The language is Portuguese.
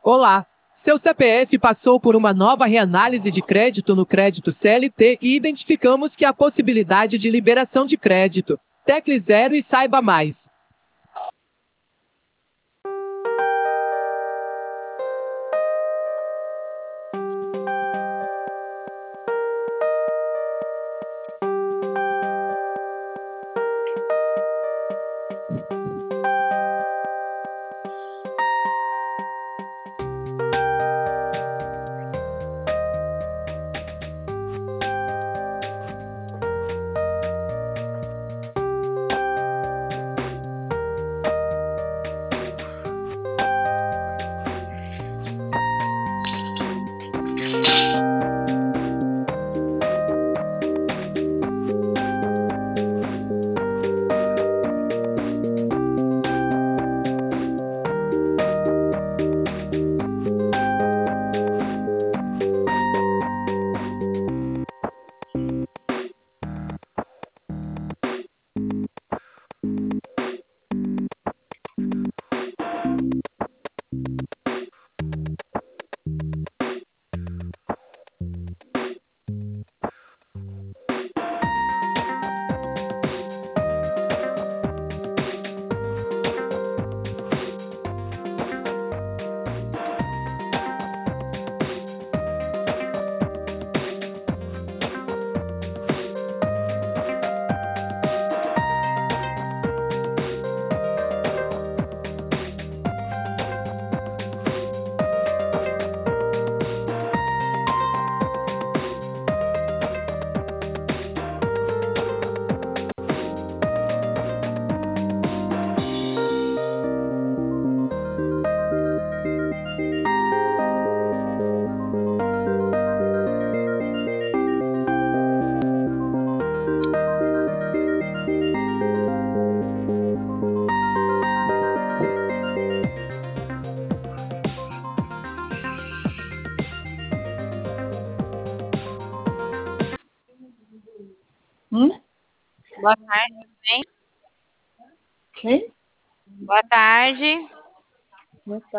Olá! Seu CPF passou por uma nova reanálise de crédito no crédito CLT e identificamos que há possibilidade de liberação de crédito. Tecle 0 e saiba mais. Boa tarde, tudo bem? Quem? Boa tarde. Boa tarde.